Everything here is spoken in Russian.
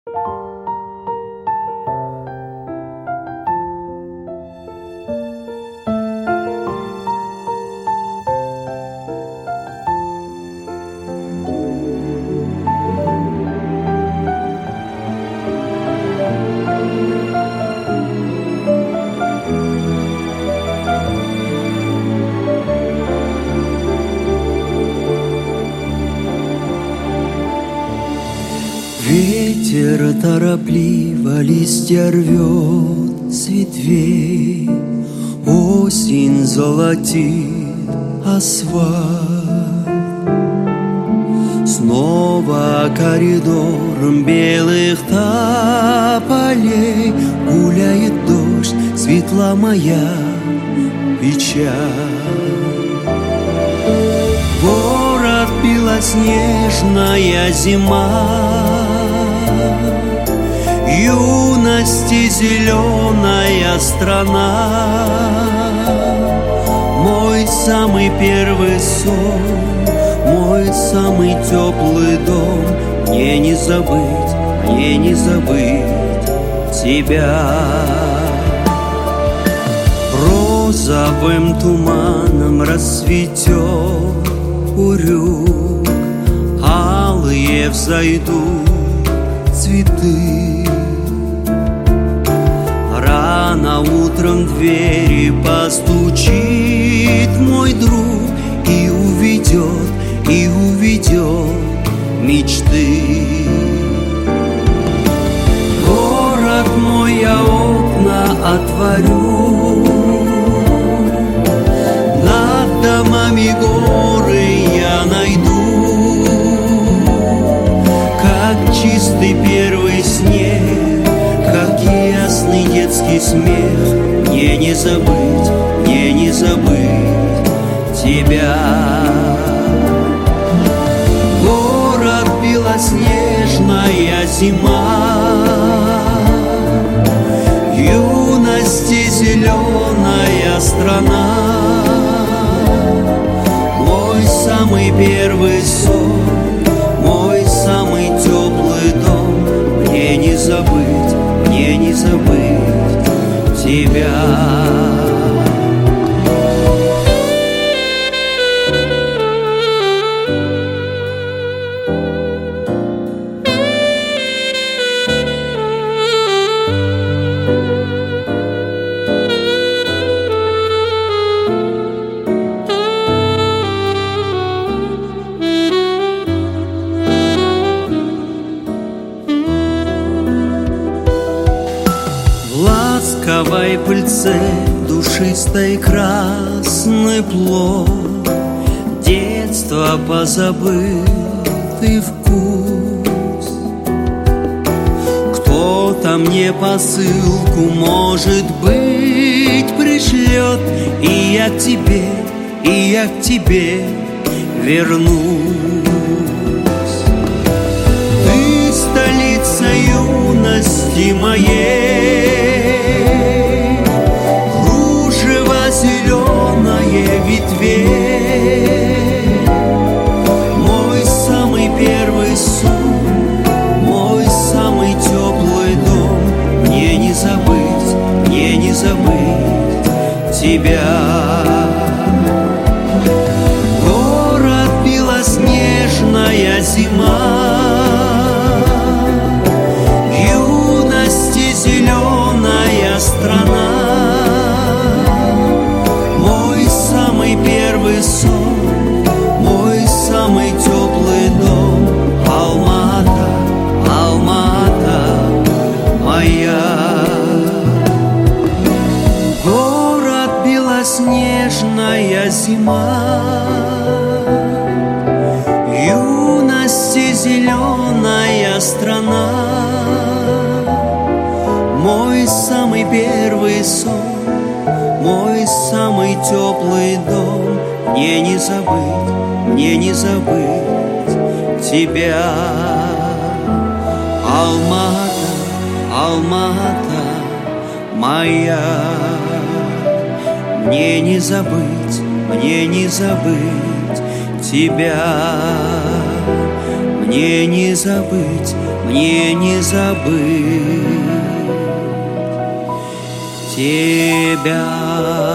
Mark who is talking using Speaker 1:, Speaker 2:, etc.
Speaker 1: Ветер торопливо листья рвет с ветвей, осень золотит асфальт. Снова коридором белых тополей гуляет дождь, светла моя печаль. Город белоснежная зима, юности зеленая страна. Мой самый первый сон, мой самый теплый дом. Мне не забыть тебя. Розовым туманом расцветет урюк, алые взойдут цветы. Рано утром в двери постучит мой друг и уведет мечты. Город мой, я окна отворю, над домами горы я найду, как чистый первый снег, как ясный детский смех. Мне не забыть тебя. Город белоснежная зима, юности зеленая страна. Мой самый первый сон, мой самый теплый дом. Мне не забыть тебя. В ласковой пыльце душистой красный плод, детство позабытый вкус. Кто-то мне посылку, может быть, пришлет, и я к тебе вернусь. Ты столица юности моей, кружево зеленое ветвей. Мой самый первый сон, мой самый теплый дом. Мне не забыть тебя. Город белоснежная зима, юности зеленая страна. Мой самый первый сон, мой самый теплый дом. Алма-Ата, Алма-Ата моя. Город белоснежная зима, юности зеленая страна. Мой самый первый сон, мой самый теплый дом. Мне не забыть тебя. Алма-Ата, Алма-Ата моя. Мне не забыть тебя. мне не забыть, мне не забыть тебя.